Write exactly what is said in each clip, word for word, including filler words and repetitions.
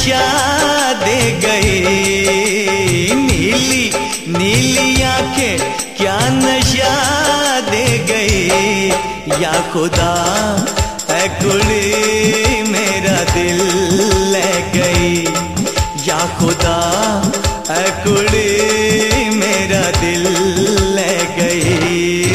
नशा दे गई, नीली नीली आंखें क्या नशा दे गई। या खुदा ऐ कुड़ी मेरा दिल ले गई, या खुदा ऐ कुड़ी मेरा दिल ले गई।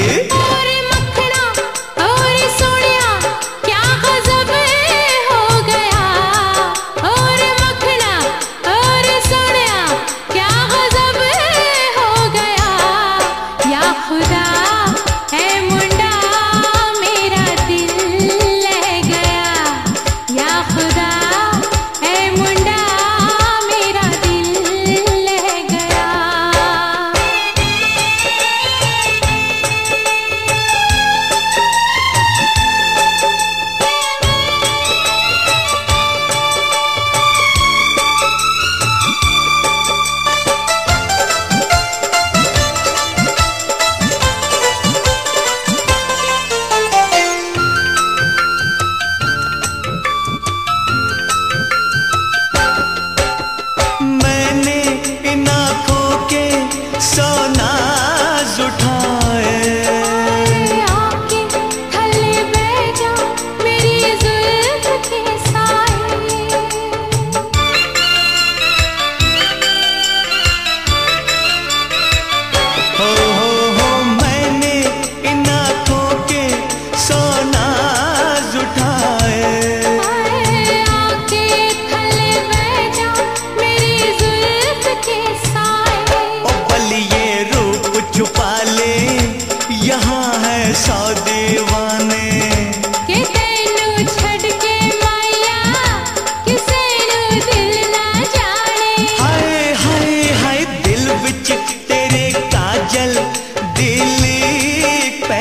सौ दीवाने के तेनू छड़ के माया किसे नू दिल ना जाने। हाय हाय हाय दिल विच तेरे काजल दिल पै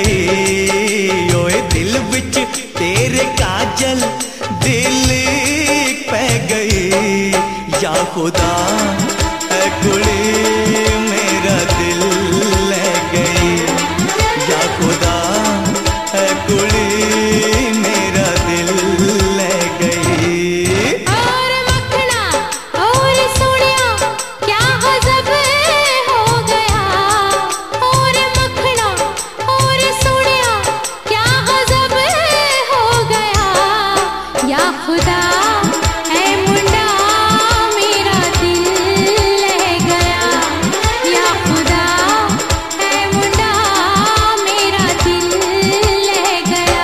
गई, ओए दिल विच तेरे काजल दिल पै गई। या खुदा ऐ कुड़ी मेरा दिल ले गई, या खुदा ऐ कुड़ी मेरा दिल ले गई। और मखना और सोनिया क्या गजब हो गया, और मखना और सोनिया क्या गजब हो गया। या खुदा ऐ मुंडा मेरा दिल ले गया, या खुदा ऐ मुंडा मेरा दिल ले गया।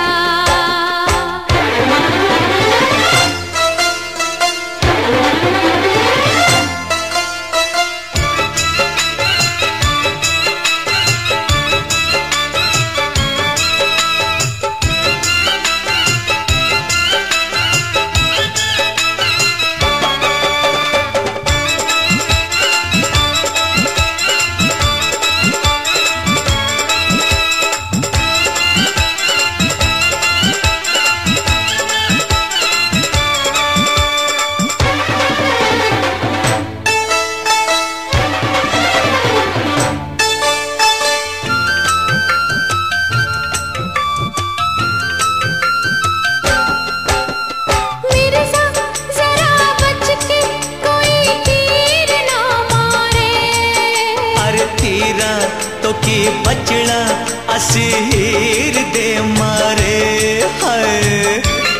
मेरे साथ जरा बच के कोई तीर ना मारे। अरे तीरा तो की बचना असीर दे मारे। हाय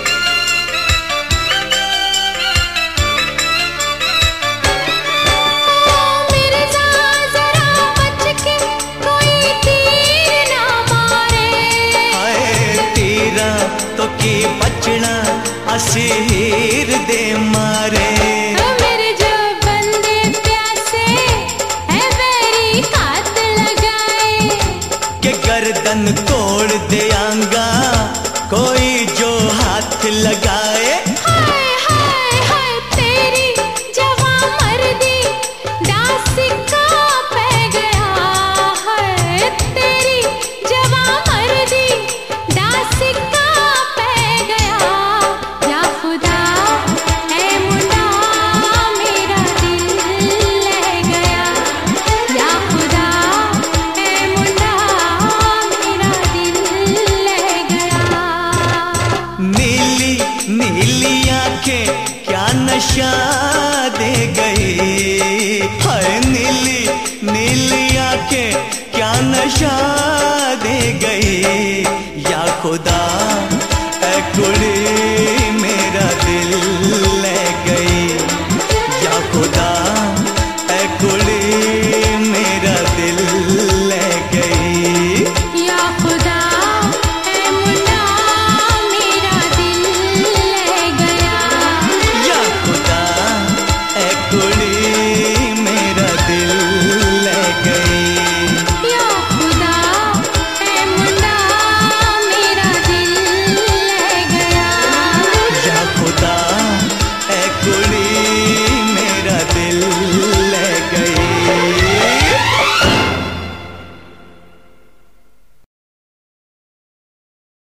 मेरे साथ जरा बच के कोई तीर ना मारे। हाय तीरा तो की बचना असीर दे मारे। मेरे जो बंदे प्यासे है बैरी हाथ लगाए, के गर्दन तोड़ देंगा कोई जो हाथ लगाए। हाय हाय हाय तेरी जवां मर्दी डासिका पै गया है, तेरी जवां मर्दी डासिका पै गया। या खुदा ऐ मुंडा मेरा दिल ले गया, या खुदा ऐ मुंडा मेरा दिल ले गया। नीली खुदा ऐ कुड़ी